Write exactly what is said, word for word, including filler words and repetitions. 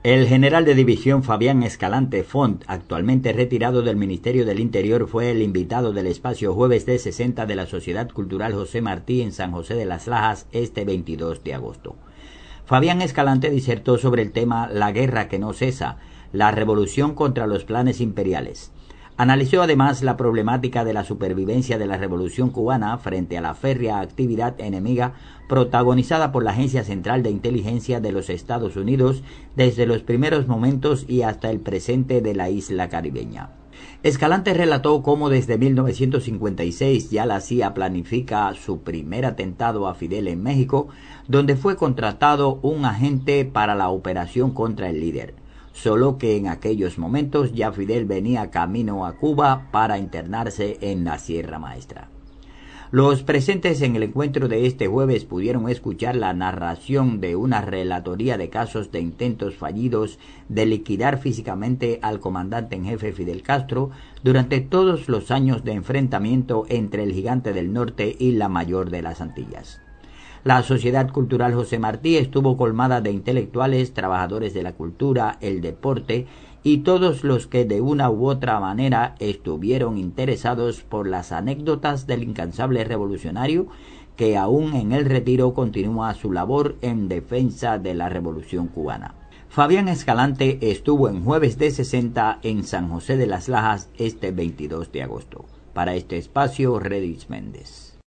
El general de división Fabián Escalante Font, actualmente retirado del Ministerio del Interior, fue el invitado del espacio Jueves de sesenta de la Sociedad Cultural José Martí en San José de las Lajas este veintidós de agosto. Fabián Escalante disertó sobre el tema La guerra que no cesa, la revolución contra los planes imperiales. Analizó además la problemática de la supervivencia de la Revolución cubana frente a la férrea actividad enemiga protagonizada por la Agencia Central de Inteligencia de los Estados Unidos desde los primeros momentos y hasta el presente de la isla caribeña. Escalante relató cómo desde mil novecientos cincuenta y seis ya la C I A planifica su primer atentado a Fidel en México, donde fue contratado un agente para la operación contra el líder. Solo que en aquellos momentos ya Fidel venía camino a Cuba para internarse en la Sierra Maestra. Los presentes en el encuentro de este jueves pudieron escuchar la narración de una relatoría de casos de intentos fallidos de liquidar físicamente al comandante en jefe Fidel Castro durante todos los años de enfrentamiento entre el Gigante del Norte y la Mayor de las Antillas. La Sociedad Cultural José Martí estuvo colmada de intelectuales, trabajadores de la cultura, el deporte y todos los que de una u otra manera estuvieron interesados por las anécdotas del incansable revolucionario que aún en el retiro continúa su labor en defensa de la Revolución cubana. Fabián Escalante estuvo en Jueves de sesenta en San José de las Lajas este veintidós de agosto. Para este espacio, Redis Méndez.